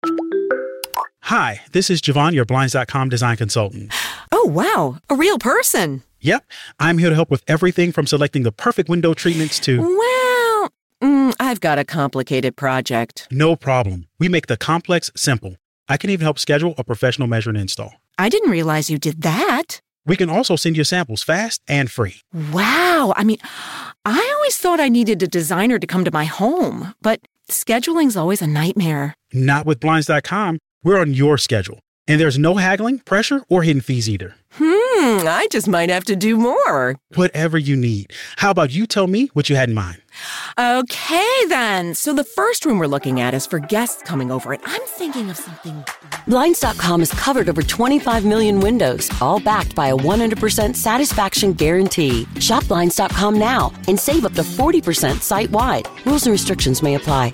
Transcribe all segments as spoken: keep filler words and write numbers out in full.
Hi, this is Javon, your Blinds dot com design consultant. Oh, wow. A real person. Yep. I'm here to help with everything from selecting the perfect window treatments to... Well, mm, I've got a complicated project. No problem. We make the complex simple. I can even help schedule a professional measure and install. I didn't realize you did that. We can also send you samples fast and free. Wow. I mean, I always thought I needed a designer to come to my home, but scheduling's always a nightmare. Not with Blinds dot com. We're on your schedule. And there's no haggling, pressure, or hidden fees either. Hmm, I just might have to do more. Whatever you need. How about you tell me what you had in mind? Okay, then. So the first room we're looking at is for guests coming over, and I'm thinking of something... Blinds dot com has covered over twenty-five million windows, all backed by a one hundred percent satisfaction guarantee. Shop Blinds dot com now and save up to forty percent site-wide. Rules and restrictions may apply.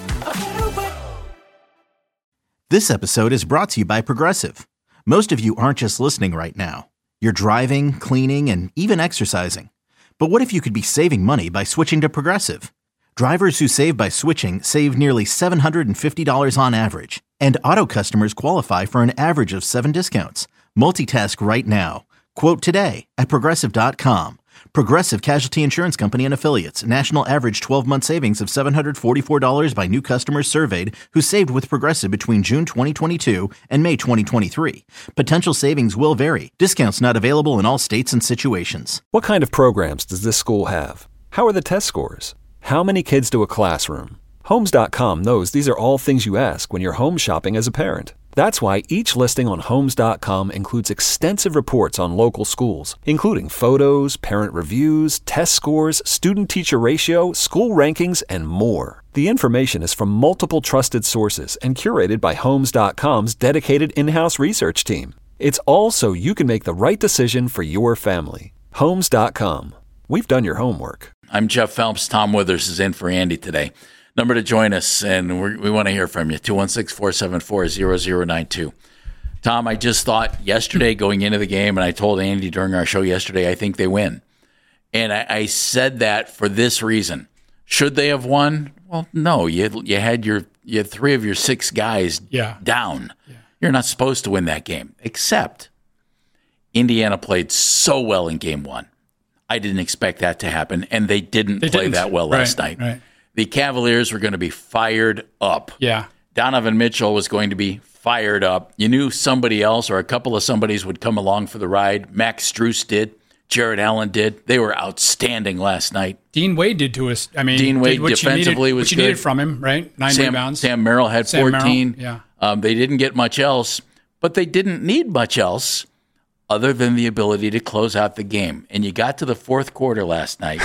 This episode is brought to you by Progressive. Most of you aren't just listening right now. You're driving, cleaning, and even exercising. But what if you could be saving money by switching to Progressive? Drivers who save by switching save nearly seven hundred fifty dollars on average. And auto customers qualify for an average of seven discounts. Multitask right now. Quote today at Progressive dot com. Progressive Casualty Insurance Company and Affiliates. National average twelve-month savings of seven hundred forty-four dollars by new customers surveyed who saved with Progressive between June twenty twenty-two and May twenty twenty-three. Potential savings will vary. Discounts not available in all states and situations. What kind of programs does this school have? How are the test scores? How many kids do a classroom? Homes dot com knows these are all things you ask when you're home shopping as a parent. That's why each listing on Homes dot com includes extensive reports on local schools, including photos, parent reviews, test scores, student-teacher ratio, school rankings, and more. The information is from multiple trusted sources and curated by Homes dot com's dedicated in-house research team. It's all so you can make the right decision for your family. Homes dot com. We've done your homework. I'm Jeff Phelps. Tom Withers is in for Andy today. Number to join us, and we're, we want to hear from you, two one six, four seven four, zero zero nine two. Tom, I just thought yesterday going into the game, and I told Andy during our show yesterday, I think they win. And I, I said that for this reason. Should they have won? Well, no. You had, you had your you had three of your six guys yeah. down. Yeah. You're not supposed to win that game, except Indiana played so well in game one. I didn't expect that to happen, and they didn't they play didn't. that well right, last night. Right. The Cavaliers were going to be fired up. Yeah. Donovan Mitchell was going to be fired up. You knew somebody else or a couple of somebodies would come along for the ride. Max Strus did. Jared Allen did. They were outstanding last night. Dean Wade did to us. I mean, Dean Wade what defensively you needed, was what you good. needed from him, right? Nine Sam, rebounds. Sam Merrill had Sam fourteen. Merrill, yeah. Um, they didn't get much else, but they didn't need much else other than the ability to close out the game. And you got to the fourth quarter last night.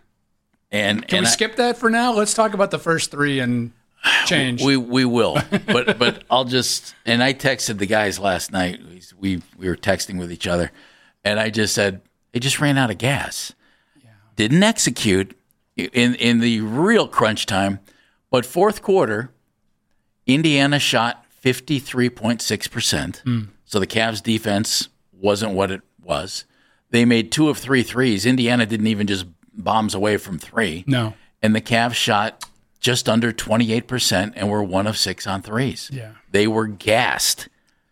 And Can and we I, skip that for now? Let's talk about the first three and change. We we will, but but I'll just and I texted the guys last night. We we were texting with each other, and I just said they just ran out of gas. Yeah. Didn't execute in in the real crunch time, but fourth quarter, Indiana shot fifty-three point six percent. Mm. So the Cavs defense wasn't what it was. They made two of three threes. Indiana didn't even just bombs away from three. No. And the Cavs shot just under twenty-eight percent and were one of six on threes. Yeah. They were gassed.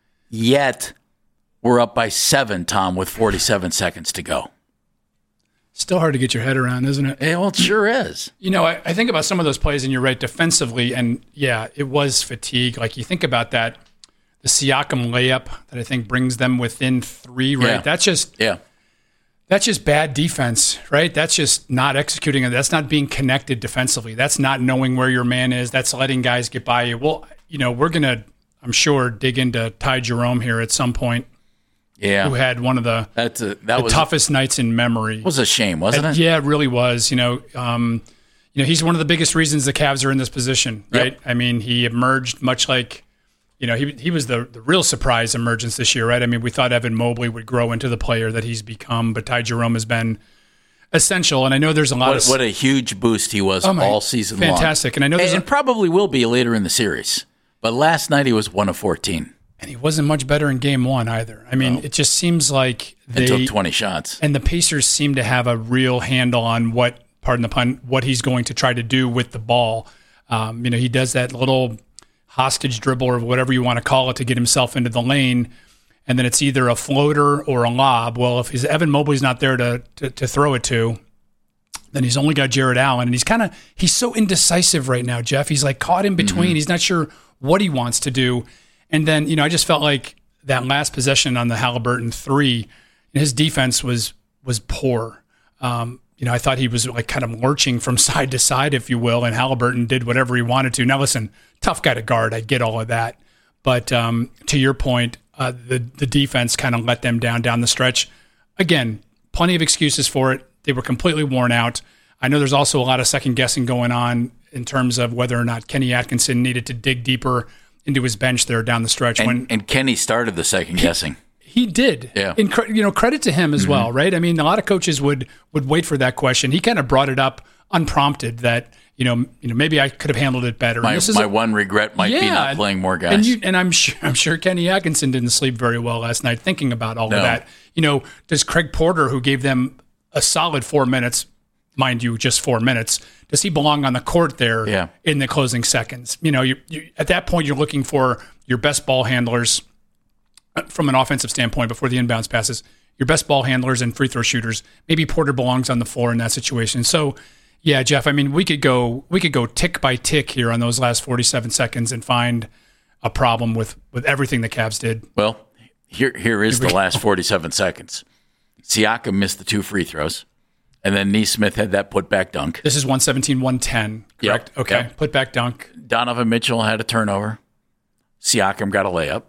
Yet, we're up by seven, Tom, with forty-seven seconds to go. Still hard to get your head around, isn't it? Yeah, well, it sure is. You know, I, I think about some of those plays, and you're right, defensively, and yeah, it was fatigue. Like, you think about that, the Siakam layup that I think brings them within three, right? Yeah. That's just... Yeah. That's just bad defense, right? That's just not executing. That's not being connected defensively. That's not knowing where your man is. That's letting guys get by you. Well, you know, we're going to, I'm sure, dig into Ty Jerome here at some point. Yeah. Who had one of the, That's a, that the was, toughest nights in memory. was a shame, wasn't it? Yeah, it really was. You know, um, you know, he's one of the biggest reasons the Cavs are in this position, right? Yep. I mean, he emerged much like, you know, he he was the, the real surprise emergence this year, right? I mean, we thought Evan Mobley would grow into the player that he's become, but Ty Jerome has been essential. And I know there's a lot what, of... What a huge boost he was oh my, all season fantastic. long. Fantastic. And I know there's... And, a, and probably will be later in the series. But last night he was one of fourteen. And he wasn't much better in game one either. I mean, no. It just seems like they... And took twenty shots. And the Pacers seem to have a real handle on what, pardon the pun, what he's going to try to do with the ball. Um, you know, he does that little... hostage dribble or whatever you want to call it to get himself into the lane. And then it's either a floater or a lob. Well, if his Evan Mobley's not there to, to, to throw it to, then he's only got Jarrett Allen. And he's kind of, he's so indecisive right now, Jeff. He's like caught in between. Mm-hmm. He's not sure what he wants to do. And then, you know, I just felt like that last possession on the Halliburton three, his defense was, was poor. Um, you know, I thought he was like kind of lurching from side to side, if you will, and Halliburton did whatever he wanted to. Now, listen, tough guy to guard. I get all of that. But um, to your point, uh, the, the defense kind of let them down down the stretch. Again, plenty of excuses for it. They were completely worn out. I know there's also a lot of second guessing going on in terms of whether or not Kenny Atkinson needed to dig deeper into his bench there down the stretch. And, when and Kenny started the second guessing. He did. Yeah. And, you know, credit to him as mm-hmm. well, right? I mean, a lot of coaches would would wait for that question. He kind of brought it up unprompted that, you know, you know, maybe I could have handled it better. My, this is my a, one regret might yeah, be not playing more guys. And, you, and I'm sure I'm sure Kenny Atkinson didn't sleep very well last night thinking about all no. of that. You know, does Craig Porter, who gave them a solid four minutes, mind you, just four minutes, does he belong on the court there yeah. in the closing seconds? You know, you, you, at that point, you're looking for your best ball handlers from an offensive standpoint before the inbounds passes, your best ball handlers and free throw shooters. Maybe Porter belongs on the floor in that situation. So, yeah, Jeff, I mean, we could go we could go tick by tick here on those last forty-seven seconds and find a problem with, with everything the Cavs did. Well, here here is the last forty-seven seconds. Siakam missed the two free throws, and then Nesmith had that putback dunk. This is one seventeen one ten, correct? Yep. Okay, Yep. Putback dunk. Donovan Mitchell had a turnover. Siakam got a layup.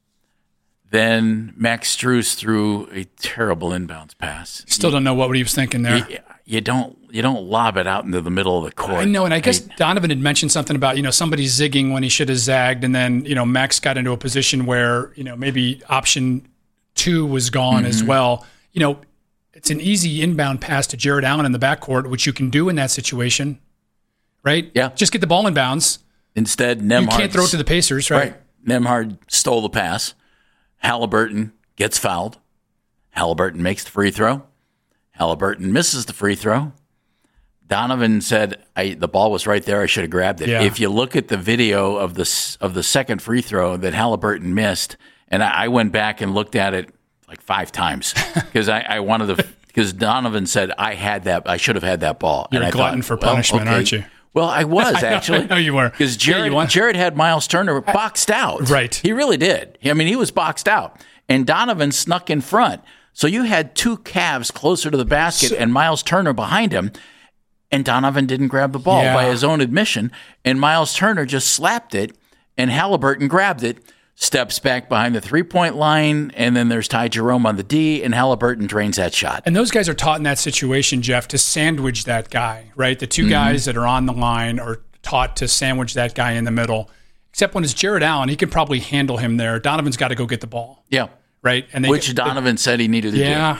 Then Max Strus threw a terrible inbounds pass. Still don't know what he was thinking there. You, you don't you don't lob it out into the middle of the court. I know, and I guess I, Donovan had mentioned something about, you know, somebody zigging when he should have zagged, and then, you know, Max got into a position where, you know, maybe option two was gone mm-hmm. as well. You know, it's an easy inbound pass to Jarrett Allen in the backcourt, which you can do in that situation, right? Yeah. Just get the ball in bounds. Instead, Nembhard... You can't throw it to the Pacers, right? Right. Nembhard stole the pass. Halliburton gets fouled. Halliburton makes the free throw. Halliburton misses the free throw. Donovan said, I, the ball was right there. I should have grabbed it. Yeah. If you look at the video of the, of the second free throw that Halliburton missed, and I, I went back and looked at it like five times because I, I wanted to, because Donovan said, I had that, I should have had that ball. You're and a I glutton thought, for well, punishment, okay. aren't you? Well, I was actually. I know you were. Because Jared, yeah, Jared had Miles Turner boxed out. Right. He really did. I mean, he was boxed out. And Donovan snuck in front. So you had two Cavs closer to the basket so, and Miles Turner behind him. And Donovan didn't grab the ball yeah. by his own admission. And Miles Turner just slapped it. And Halliburton grabbed it, steps back behind the three-point line. And then there's Ty Jerome on the D. And Halliburton drains that shot. And those guys are taught in that situation, Jeff, to sandwich that guy, right? The two mm-hmm. guys that are on the line are taught to sandwich that guy in the middle. Except when it's Jarrett Allen, he can probably handle him there. Donovan's got to go get the ball. Yeah. Right? And they, Which Donovan they, said he needed to yeah.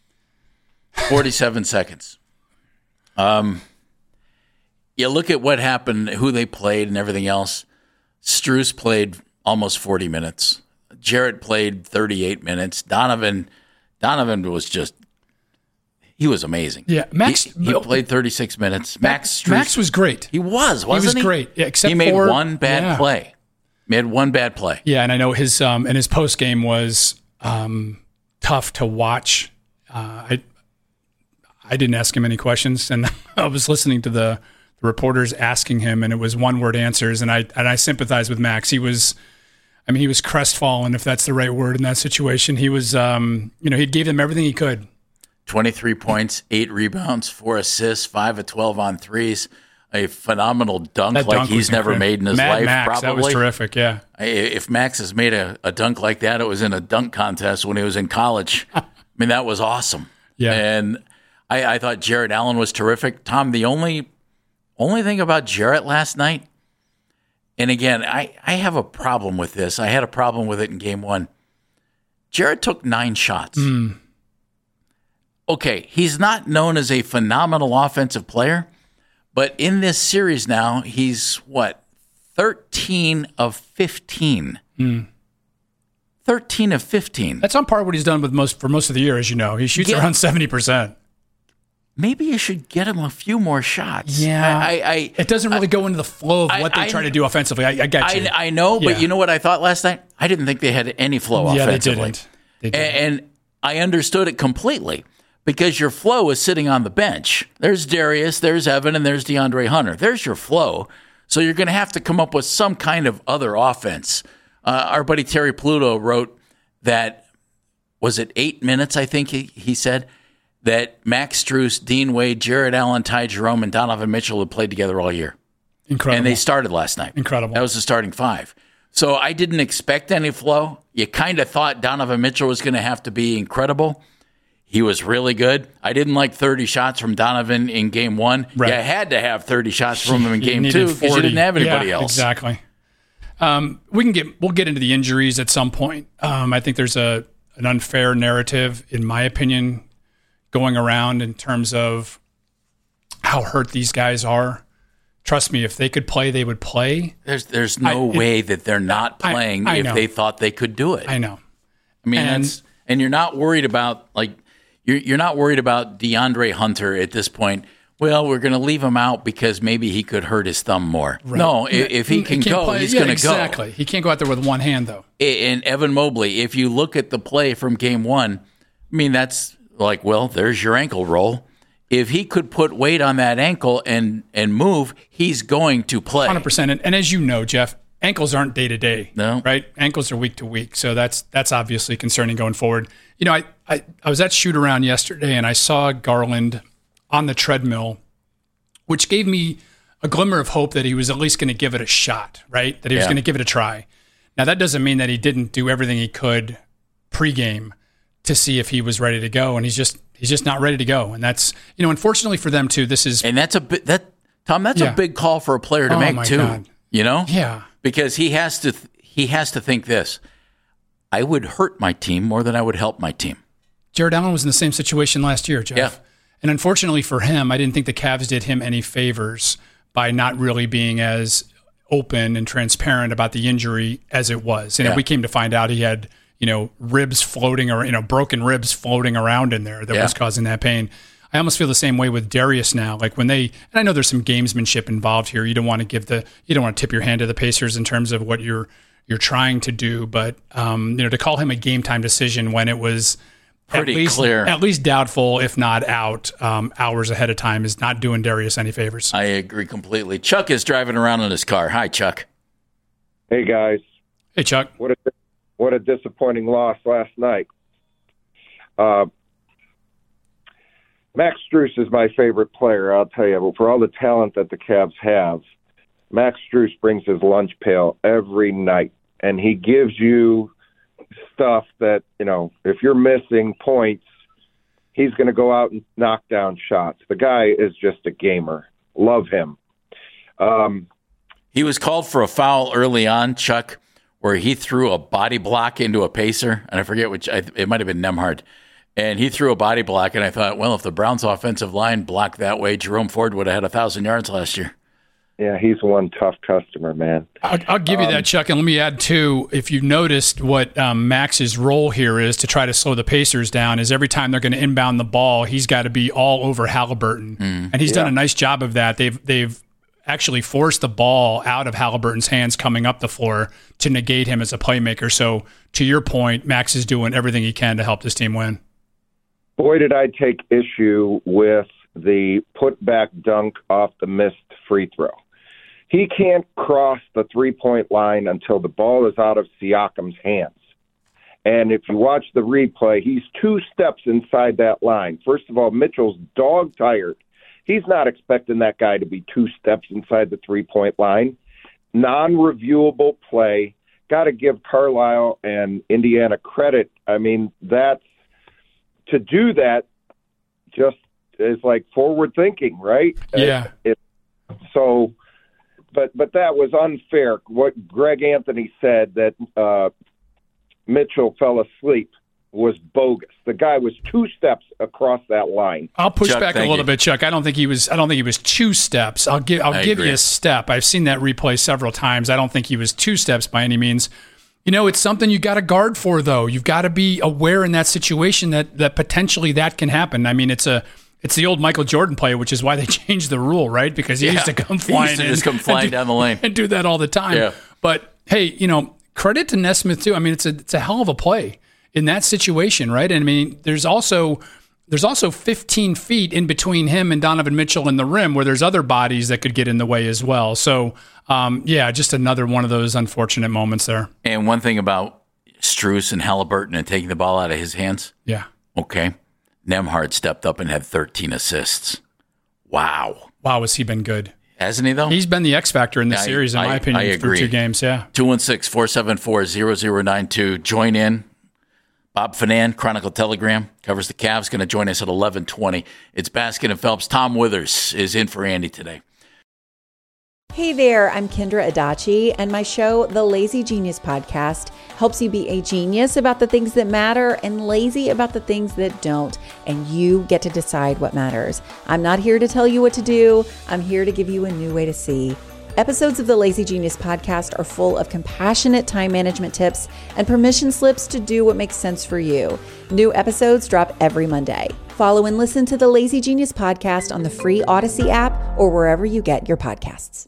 do. forty-seven seconds. Um, you look at what happened, who they played and everything else. Strus played almost forty minutes. Jarrett played thirty-eight minutes. Donovan Donovan was just, he was amazing. Yeah. Max. He, he played thirty-six minutes. Max Strus, Max was great. He was, wasn't he? Was he? great. Yeah, except he made for, one bad yeah. play. Made one bad play. Yeah, and I know his um and his post game was um tough to watch. Uh, I I didn't ask him any questions, and I was listening to the, the reporters asking him, and it was one word answers, and I and I sympathize with Max. He was, I mean, he was crestfallen, if that's the right word in that situation. He was, um, you know, he gave them everything he could. twenty-three points, eight rebounds, four assists, five of twelve on threes. A phenomenal dunk that like dunk he's never incredible. made in his Mad life, Max, probably. That was terrific, yeah. If Max has made a, a dunk like that, it was in a dunk contest when he was in college. I mean, that was awesome. Yeah. And I, I thought Jarrett Allen was terrific. Tom, the only only thing about Jarrett last night, and again, I, I have a problem with this. I had a problem with it in game one. Jarrett took nine shots. Mm. Okay, he's not known as a phenomenal offensive player, but in this series now, he's what, thirteen of fifteen. Mm. thirteen of fifteen. That's on par what he's done with most for most of the year, as you know. He shoots yeah. around seventy percent. maybe you should get him a few more shots. Yeah. I, I, I it doesn't really I, go into the flow of what I, they try I, to do offensively. I, I get you. I, I know, but yeah. you know what I thought last night? I didn't think they had any flow yeah, offensively. They didn't. They didn't. And, and I understood it completely because your flow is sitting on the bench. There's Darius, there's Evan, and there's DeAndre Hunter. There's your flow. So you're going to have to come up with some kind of other offense. Uh, our buddy Terry Pluto wrote that, was it eight minutes, I think he, he said, that Max Strus, Dean Wade, Jared Allen, Ty Jerome, and Donovan Mitchell had played together all year. Incredible. And they started last night. Incredible. That was the starting five. So I didn't expect any flow. You kind of thought Donovan Mitchell was going to have to be incredible. He was really good. I didn't like thirty shots from Donovan in game one. Right. You had to have thirty shots from him in game you two because you didn't have anybody yeah, else. Exactly. Um, we can get we'll get into the injuries at some point. Um, I think there's a an unfair narrative, in my opinion, going around in terms of how hurt these guys are. Trust me, if they could play, they would play. There's there's no I, way it, that they're not playing I, I if know. they thought they could do it. I know. I mean, and, that's, and you're not worried about like you're you're not worried about DeAndre Hunter at this point. Well, we're going to leave him out because maybe he could hurt his thumb more. Right. No, if, if he can he go, play, he's yeah, going to exactly. go. Exactly. He can't go out there with one hand, though. And Evan Mobley, if you look at the play from game one, I mean, that's like, well, there's your ankle roll. If he could put weight on that ankle and, and move, he's going to play. one hundred percent. And, and as you know, Jeff, ankles aren't day to day. No. Right? Ankles are week to week. So that's that's obviously concerning going forward. You know, I, I, I was at shoot around yesterday and I saw Garland on the treadmill, which gave me a glimmer of hope that he was at least going to give it a shot, right? That he was Yeah. going to give it a try. Now, that doesn't mean that he didn't do everything he could pregame to see if he was ready to go, and he's just he's just not ready to go. And that's, you know, unfortunately for them too, this is And that's a bit that Tom, that's Yeah. a big call for a player to Oh, make my too. God. You know? yeah. Because he has to th- he has to think this. I would hurt my team more than I would help my team. Jared Allen was in the same situation last year, Jeff. Yeah. And unfortunately for him, I didn't think the Cavs did him any favors by not really being as open and transparent about the injury as it was. And Yeah. we came to find out he had, you know, ribs floating or, you know, broken ribs floating around in there that Yeah. was causing that pain. I almost feel the same way with Darius now. Like when they, and I know there's some gamesmanship involved here. You don't want to give the, you don't want to tip your hand to the Pacers in terms of what you're, you're trying to do. But, um, you know, to call him a game time decision when it was, Pretty at least, clear. At least doubtful, if not out, um, hours ahead of time is not doing Darius any favors. I agree completely. Chuck is driving around in his car. Hi, Chuck. Hey guys, Hey, Chuck. what a what a disappointing loss last night. Uh, Max Strus is my favorite player, I'll tell you. But for all the talent that the Cavs have, Max Strus brings his lunch pail every night, and he gives you stuff that, you know, if you're missing points, he's going to go out and knock down shots. The guy is just a gamer. Love him. Um, He was called for a foul early on, Chuck, where he threw a body block into a Pacer, and I forget which, I, it might have been Nemhard, and he threw a body block, and I thought, well, if the Browns' offensive line blocked that way, Jerome Ford would have had one thousand yards last year. yeah, he's one tough customer, man. I'll, I'll give you Um, that, Chuck. And let me add, too, if you noticed what um, Max's role here is to try to slow the Pacers down, is every time they're going to inbound the ball, he's got to be all over Halliburton. Mm. And he's Yeah. done a nice job of that. They've they've actually forced the ball out of Halliburton's hands coming up the floor to negate him as a playmaker. So, to your point, Max is doing everything he can to help this team win. Boy, did I take issue with the put-back dunk off the missed free throw. He can't cross the three-point line until the ball is out of Siakam's hands. And if you watch the replay, he's two steps inside that line. First of all, Mitchell's dog-tired. He's not expecting that guy to be two steps inside the three-point line. Non-reviewable play. Got to give Carlisle and Indiana credit. I mean, that's to do that just is like forward thinking, right? Yeah. It, it, so, but but that was unfair. What Greg Anthony said that uh, Mitchell fell asleep was bogus. The guy was two steps across that line. I'll push Chuck, back a thank little you. bit, Chuck. I don't think he was. I don't think he was two steps. I'll give. I'll I give agree. you a step. I've seen that replay several times. I don't think he was two steps by any means. You know, it's something you got to guard for, though. You've got to be aware in that situation that that potentially that can happen. I mean, it's a It's the old Michael Jordan play, which is why they changed the rule, right? Because he yeah. used to come flying he used to in just come flying do, down the lane and do that all the time. Yeah. But hey, you know, credit to Nesmith too. I mean, it's a it's a hell of a play in that situation, right? And I mean, there's also there's also fifteen feet in between him and Donovan Mitchell and the rim, where there's other bodies that could get in the way as well. So, um, yeah, just another one of those unfortunate moments there. And one thing about Strus and Halliburton and taking the ball out of his hands. Yeah. Okay. Nembhard stepped up and had thirteen assists. Wow. Wow, has he been good? Hasn't he, though? He's been the X factor in the I, series, in I, my opinion, I agree. through two games. Yeah. two one six, four seven four, zero zero nine two. Join in. Bob Finan, Chronicle Telegram, covers the Cavs, going to join us at eleven twenty. It's Baskin and Phelps. Tom Withers is in for Andy today. Hey there, I'm Kendra Adachi, and my show, The Lazy Genius Podcast, helps you be a genius about the things that matter and lazy about the things that don't, and you get to decide what matters. I'm not here to tell you what to do. I'm here to give you a new way to see. Episodes of the Lazy Genius Podcast are full of compassionate time management tips and permission slips to do what makes sense for you. New episodes drop every Monday. Follow and listen to the Lazy Genius Podcast on the free Odyssey app or wherever you get your podcasts.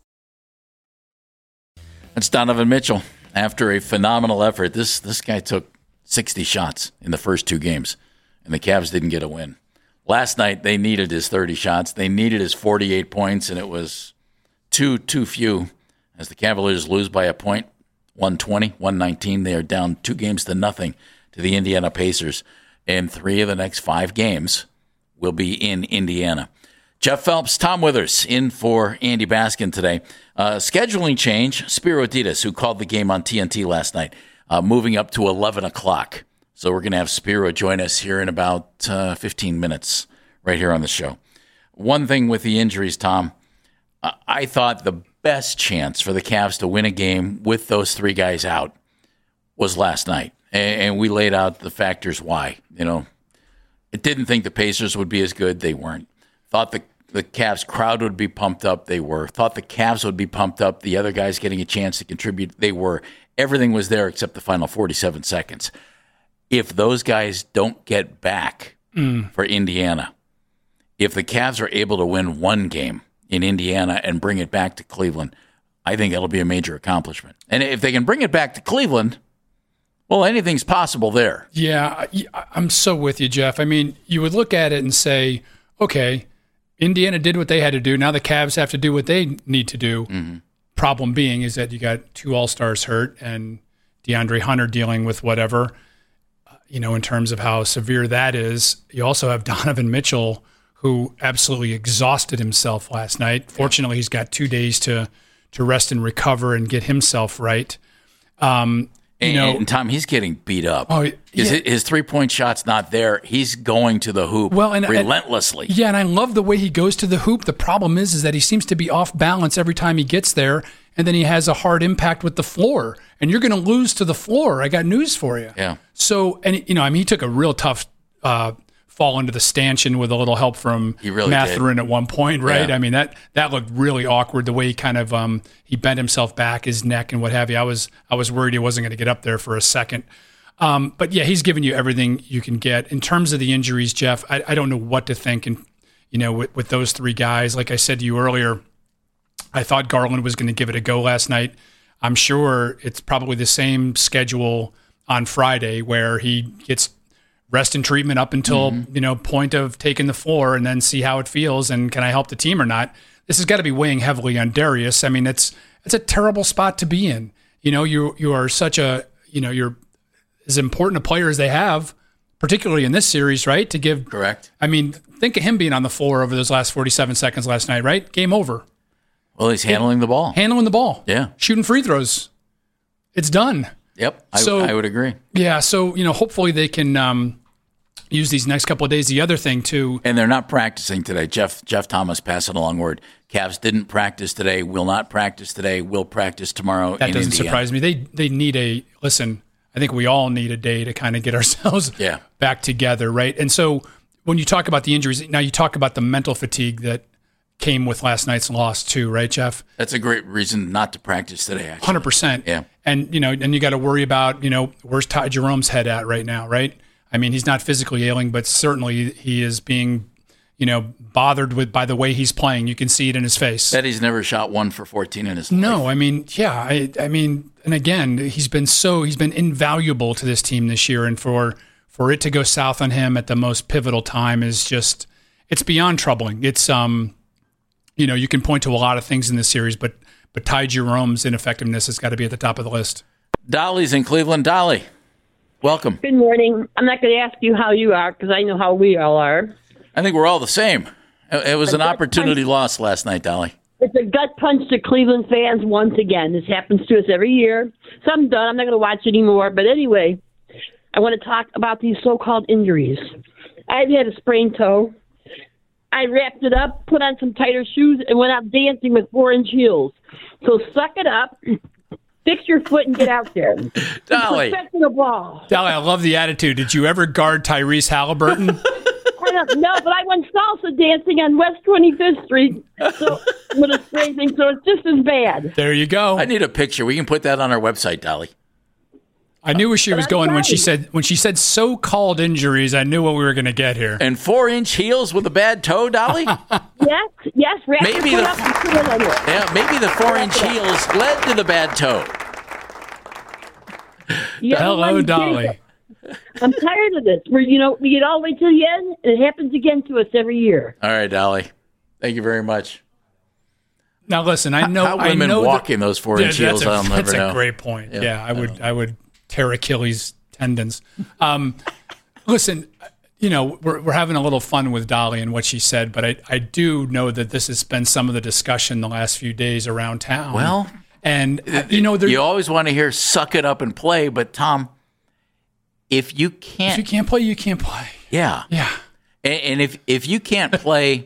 That's Donovan Mitchell. After a phenomenal effort, this this guy took sixty shots in the first two games, and the Cavs didn't get a win. Last night, they needed his thirty shots. They needed his forty-eight points, and it was too, too few as the Cavaliers lose by a point, one twenty, one nineteen. They are down two games to nothing to the Indiana Pacers, and three of the next five games will be in Indiana. Jeff Phelps, Tom Withers, in for Andy Baskin today. Uh, scheduling change, Spiro Ditas, who called the game on T N T last night, uh, moving up to eleven o'clock. So we're going to have Spiro join us here in about uh, fifteen minutes right here on the show. One thing with the injuries, Tom, uh, I thought the best chance for the Cavs to win a game with those three guys out was last night. And, and we laid out the factors why. You know, it didn't think the Pacers would be as good. They weren't. Thought the The Cavs crowd would be pumped up. They were. Thought the Cavs would be pumped up. The other guys getting a chance to contribute. They were. Everything was there except the final forty-seven seconds. If those guys don't get back mm. for Indiana, if the Cavs are able to win one game in Indiana and bring it back to Cleveland, I think that'll be a major accomplishment. And if they can bring it back to Cleveland, well, anything's possible there. Yeah, I'm so with you, Jeff. I mean, you would look at it and say, okay, Indiana did what they had to do. Now the Cavs have to do what they need to do. Mm-hmm. Problem being is that you got two All-Stars hurt and DeAndre Hunter dealing with whatever, uh, you know, in terms of how severe that is. You also have Donovan Mitchell, who absolutely exhausted himself last night. Fortunately, he's got two days to to rest and recover and get himself right. Um, You and, know, and Tom, he's getting beat up. Oh, yeah. his, his three-point shot's not there. He's going to the hoop well, and, relentlessly. And, yeah, and I love the way he goes to the hoop. The problem is, is that he seems to be off balance every time he gets there, and then he has a hard impact with the floor. And you're going to lose to the floor. I got news for you. Yeah. So, and you know, I mean, he took a real tough uh, fall into the stanchion with a little help from really Mathurin at one point, right? Yeah. I mean, that that looked really awkward. The way he kind of um, he bent himself back, his neck, and what have you. I was I was worried he wasn't going to get up there for a second. Um, but yeah, he's giving you everything you can get in terms of the injuries, Jeff. I, I don't know what to think, and you know, with, with those three guys, like I said to you earlier, I thought Garland was going to give it a go last night. I'm sure it's probably the same schedule on Friday where he gets rest and treatment up until, mm-hmm. you know, point of taking the floor and then see how it feels and can I help the team or not. This has got to be weighing heavily on Darius. I mean, it's it's a terrible spot to be in. You know, you you are such a, you know, you're as important a player as they have, particularly in this series, right? To give Correct. I mean, think of him being on the floor over those last forty-seven seconds last night, right? Game over. Well, he's handling the ball. Handling the ball. Yeah. Shooting free throws. It's done. Yep. I, so, I would agree. Yeah. So, you know, hopefully they can um, use these next couple of days. The other thing, too. And they're not practicing today. Jeff Jeff Thomas passing along word. Cavs didn't practice today, will not practice today, will practice tomorrow. That in doesn't Indiana. surprise me. They they need a, listen, I think we all need a day to kind of get ourselves yeah. back together, right? And so when you talk about the injuries, now you talk about the mental fatigue that came with last night's loss too, right, Jeff? That's a great reason not to practice today, actually. one hundred percent. Yeah. And, you know, and you got to worry about, you know, where's Ty Jerome's head at right now, right? I mean, he's not physically ailing, but certainly he is being, you know, bothered with by the way he's playing. You can see it in his face. Bet he's never shot one for fourteen in his life. No, I mean, yeah, I, I mean, and again, he's been so he's been invaluable to this team this year, and for for it to go south on him at the most pivotal time is just it's beyond troubling. It's um, you know, you can point to a lot of things in this series, but but Ty Jerome's ineffectiveness has got to be at the top of the list. Dolly's in Cleveland. Dolly, welcome. Good morning. I'm not going to ask you how you are because I know how we all are. I think we're all the same. It was an opportunity lost last night, Dolly. It's a gut punch to Cleveland fans once again. This happens to us every year. So I'm done. I'm not going to watch anymore. But anyway, I want to talk about these so-called injuries. I've had a sprained toe. I wrapped it up, put on some tighter shoes, and went out dancing with four-inch heels. So suck it up, fix your foot, and get out there. Dolly. Professional ball. Dolly, I love the attitude. Did you ever guard Tyrese Halliburton? I don't know, but I went salsa dancing on West twenty-fifth Street so, with a spray thing, so it's just as bad. There you go. I need a picture. We can put that on our website, Dolly. I knew where she was That's going when right. she said when she said so-called injuries. I knew what we were going to get here. And four-inch heels with a bad toe, Dolly? Yes, yes, wrap Maybe your the- foot up and put it on it. Yeah, maybe the four-inch heels led to the bad toe. You Hello, know what? Dolly. I'm tired of this. We're, you know, we get all the way to the end, and it happens again to us every year. All right, Dolly. Thank you very much. Now listen, I know How I women know walk that- in those four-inch Yeah, heels, that's a, I'll never that's know. a great point. Yeah, Yeah, I I would don't I would tear Achilles tendons. Um, listen, you know, we're we're having a little fun with Dolly and what she said, but I I do know that this has been some of the discussion the last few days around town. Well, and uh, you know, there, you always want to hear "suck it up and play," but Tom, if you can't, if you can't play, you can't play. yeah, Yeah. and, and if if you can't play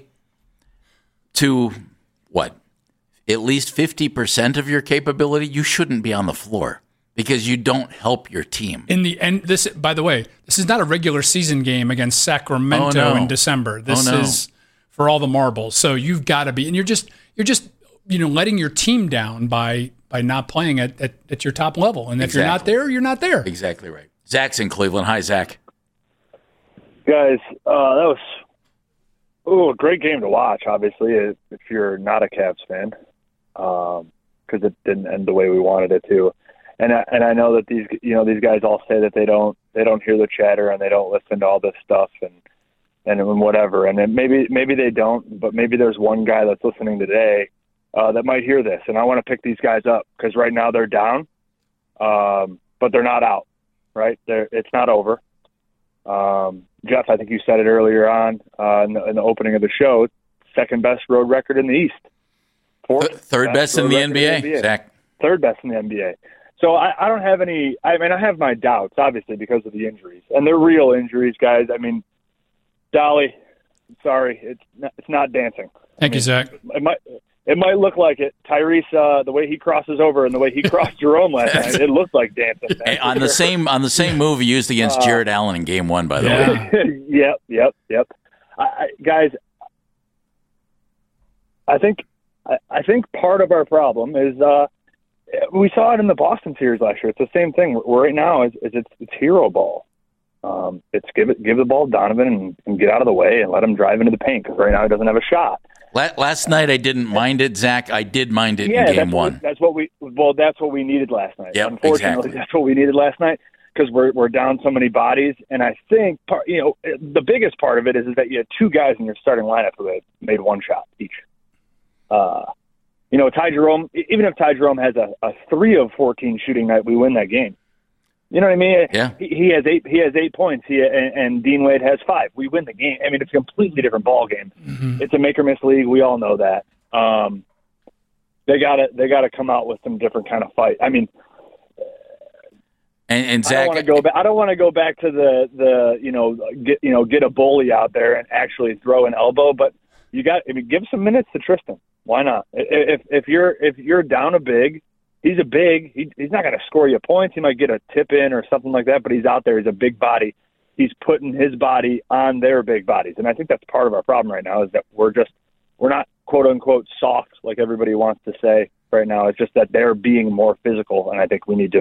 to what at least fifty percent of your capability, you shouldn't be on the floor because you don't help your team. In the end, this, by the way, this is not a regular season game against Sacramento Oh, no. in December. This Oh, no. is for all the marbles. So you've got to be, and you're just, you're just, you know, letting your team down by by not playing at, at, at your top level. And if you're not Exactly. there, you're not there. Exactly right. Zach's in Cleveland. Hi, Zach. Guys, uh, that was oh, a great game to watch, obviously, if if you're not a Cavs fan, because it didn't end the way we wanted it to. And I, and I know that these you know these guys all say that they don't they don't hear the chatter and they don't listen to all this stuff and and whatever. And then maybe maybe they don't, but maybe there's one guy that's listening today uh, that might hear this. And I want to pick these guys up because right now they're down, um, but they're not out. Right? They're, it's not over. Um, Jeff, I think you said it earlier on uh, in, the, in the opening of the show. Second best road record in the East. Fourth Th- third best in road the record N B A, N B A. Zach. Third best in the N B A. So I, I don't have any. I mean, I have my doubts, obviously, because of the injuries, and they're real injuries, guys. I mean, Dolly, sorry, it's not, it's not dancing. Thank you, Zach. It might it might look like it. Tyrese, uh, the way he crosses over and the way he crossed Jerome last night, it looked like dancing. Hey, on the same on the same move he used against Uh, Jared Allen in Game One, by the Yeah. way. yep, yep, yep. I, I, guys, I think I, I think part of our problem is uh, we saw it in the Boston series last year. It's the same thing. Right now, is, is it's it's hero ball. Um, it's give it give the ball to Donovan and, and get out of the way and let him drive into the paint because right now he doesn't have a shot. La- Last night I didn't mind it, Zach. I did mind it Yeah, in Game that's One. What, that's what we well. That's what we needed last night. Yep, Unfortunately, exactly. that's what we needed last night because we're we're down so many bodies. And I think part, you know the biggest part of it is, is that you had two guys in your starting lineup who had made one shot each. Uh, you know, Ty Jerome. Even if Ty Jerome has a, a three of fourteen shooting night, we win that game. You know what I mean? Yeah. He, he has eight. He has eight points. He and, and Dean Wade has five. We win the game. I mean, it's a completely different ball game. Mm-hmm. It's a make or miss league. We all know that. Um, they got to they got to come out with some different kind of fight. I mean, And, and I don't Zach, want to go back. I don't want to go back to the the you know get you know get a bully out there and actually throw an elbow. But you got I mean, give some minutes to Tristan. Why not? If if you're if you're down a big, he's a big. He, he's not going to score you points. He might get a tip in or something like that. But he's out there. He's a big body. He's putting his body on their big bodies, and I think that's part of our problem right now is that we're just we're not quote unquote soft like everybody wants to say right now. It's just that they're being more physical, and I think we need to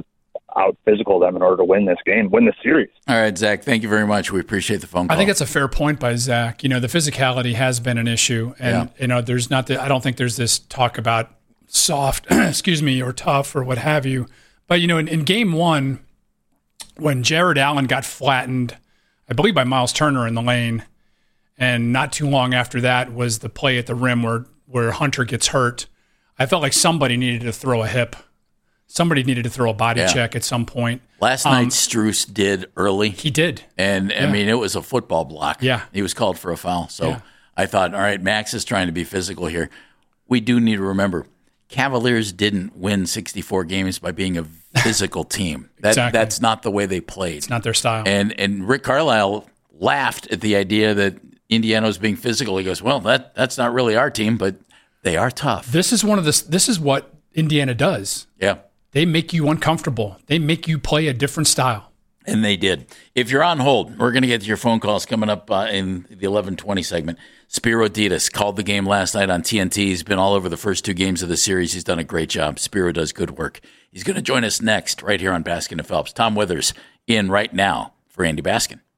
out physical them in order to win this game, win the series. All right, Zach, thank you very much. We appreciate the phone call. I think that's a fair point by Zach. You know, the physicality has been an issue. And, yeah. you know, there's not the, I don't think there's this talk about soft, excuse me, or tough or what have you. But, you know, in, in game one, when Jared Allen got flattened, I believe by Miles Turner in the lane, and not too long after that was the play at the rim where, where Hunter gets hurt, I felt like somebody needed to throw a hip. Somebody needed to throw a body yeah. check at some point. Last night, um, Strus did early. He did. And, yeah. I mean, it was a football block. Yeah. He was called for a foul. So yeah. I thought, all right, Max is trying to be physical here. We do need to remember, Cavaliers didn't win sixty-four games by being a physical team. That, exactly. That's not the way they played. It's not their style. And, and Rick Carlisle laughed at the idea that Indiana was being physical. He goes, well, that that's not really our team, but they are tough. This is one of the, this is what Indiana does. Yeah. They make you uncomfortable. They make you play a different style. And they did. If you're on hold, we're going to get to your phone calls coming up uh, in the eleven twenty segment. Spiro Ditas called the game last night on T N T. He's been all over the first two games of the series. He's done a great job. Spiro does good work. He's going to join us next right here on Baskin and Phelps. Tom Withers in right now for Andy Baskin.